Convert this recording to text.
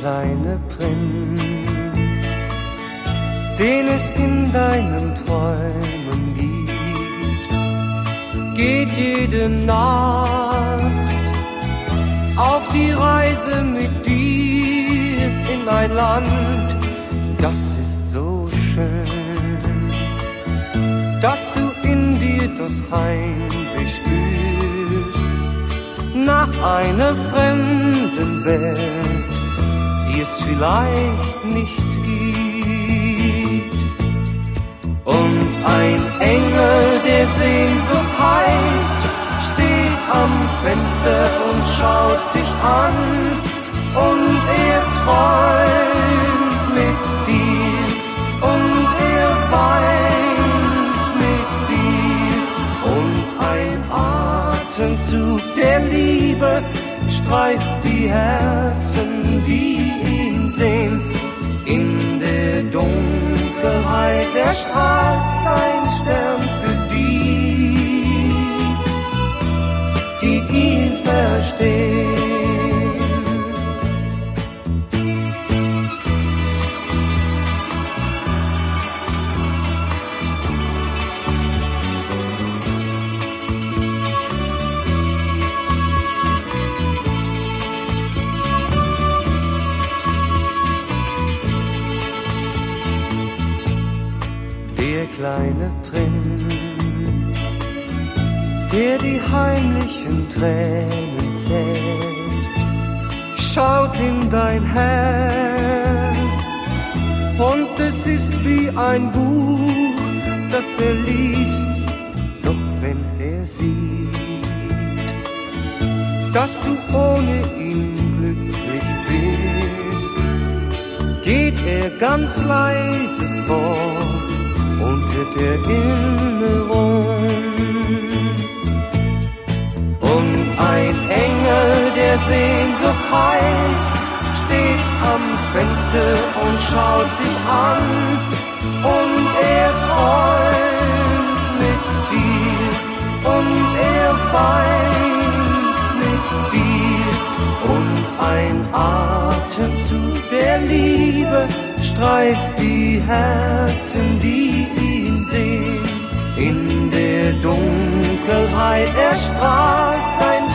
kleine Prinz, den es in deinen Träumen gibt, geht jede Nacht auf die Reise mit dir in ein Land, das ist so schön, dass du in dir das Heimweh spürst nach einer fremden Welt, die es vielleicht nicht gibt. Und ein Engel, der Sehnsucht heißt, steht am Fenster und schaut dich an, und er träumt mit dir und er weint mit dir, und ein Atemzug der Liebe streift die Herzen, die ihn sehen. In der Dunkelheit erstrahlt sein Stern für die ihn verstehen. Der kleine Prinz, der die heimlichen Tränen zählt, schaut in dein Herz, und es ist wie ein Buch, das er liest. Doch wenn er sieht, dass du ohne ihn glücklich bist, geht er ganz leise fort unter der Erinnerung. Und ein Engel, der Sehnsucht heißt, steht am Fenster und schaut dich an, und er träumt mit dir und er weint mit dir, und ein Atemzug der Liebe streift die Herzen, die ihn sehen. In der Dunkelheit erstrahlt sein